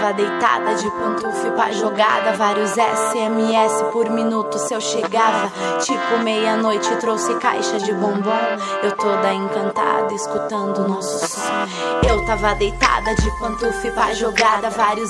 tava deitada de pantufa e pá jogada, vários SMS por minuto se eu chegava. Tipo meia-noite trouxe caixa de bombom, eu toda encantada escutando nosso som. Eu tava deitada de pantufa e pá jogada, vários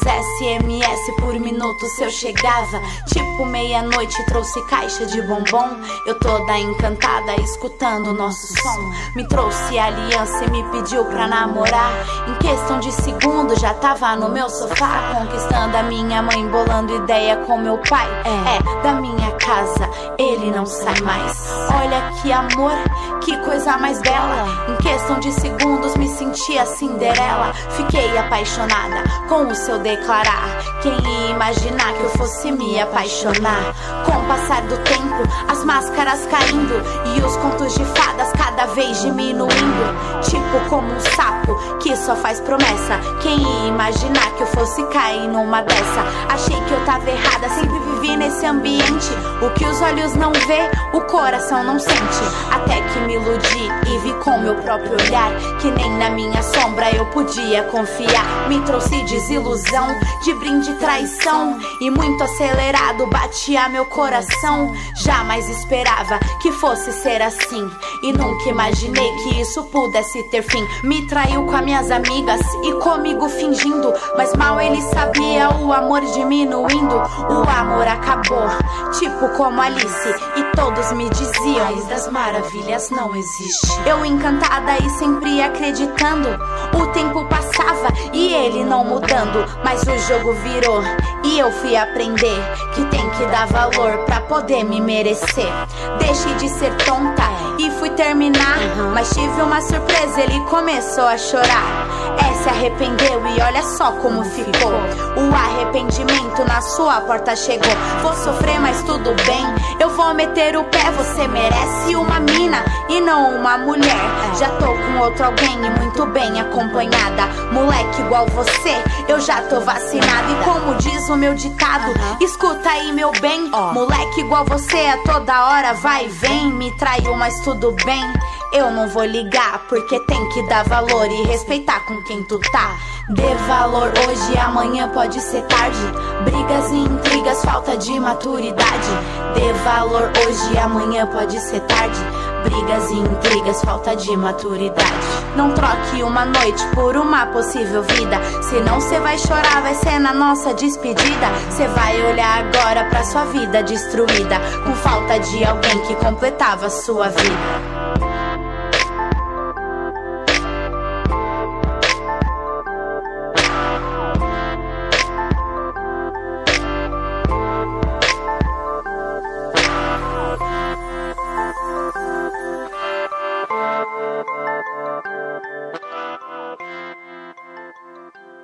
SMS por minuto se eu chegava. Tipo meia-noite trouxe caixa de bombom, eu toda encantada escutando nosso som. Me trouxe aliança e me pediu pra namorar. Em questão de segundos já tava no meu sofá, conquistando a minha mãe, bolando ideia com meu pai. Da minha casa ele não sai mais. Olha que amor, que coisa mais bela. Em questão de segundos me sentia Cinderela. Fiquei apaixonada com o seu declarar. Quem ia imaginar que eu fosse me apaixonar? Com o passar do tempo, as máscaras caindo e os contos de fadas cada vez diminuindo. Tipo como um sapo que só faz promessa. Quem ia imaginar que eu fosse cair numa dessa? Achei que eu tava errada, sempre vivi nesse ambiente. O que os olhos não vê, o coração não sente. Até que me iludi e vi com meu próprio olhar que nem na minha sombra eu podia confiar. Me trouxe desilusão, de brinde traição, e muito acelerado batia meu coração. Jamais esperava que fosse ser assim, e nunca imaginei que isso pudesse ter fim. Me traiu com as minhas amigas e comigo fingindo, mas mal ele sabia o amor diminuindo. O amor acabou, tipo como Alice, e todos me diziam: País das Maravilhas não existe. Eu encantada e sempre acreditando, o tempo passava e ele não mudando. Mas o jogo virou e eu fui aprender que tem que dar valor pra poder me merecer. Deixei de ser tonta e fui terminar, mas tive uma surpresa, ele começou a chorar. Se arrependeu e olha só como ficou. O arrependimento na sua porta chegou. Vou sofrer, mas tudo bem, eu vou meter o pé. Você merece uma mina e não uma mulher. Já tô com outro alguém e muito bem acompanhada. Moleque igual você, eu já tô vacinada. E como diz o meu ditado, escuta aí meu bem, moleque igual você a toda hora vai e vem. Me traiu, mas tudo bem, eu não vou ligar, porque tem que dar valor e respeitar com quem tu tá. Dê valor hoje, amanhã pode ser tarde. Brigas e intrigas, falta de maturidade. Dê valor hoje, amanhã pode ser tarde. Brigas e intrigas, falta de maturidade. Não troque uma noite por uma possível vida, senão cê vai chorar, vai ser na nossa despedida. Cê vai olhar agora pra sua vida destruída, com falta de alguém que completava a sua vida.